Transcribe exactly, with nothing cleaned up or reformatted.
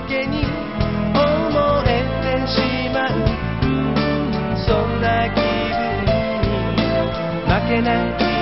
けに思えてしまう、そんな気分に負けない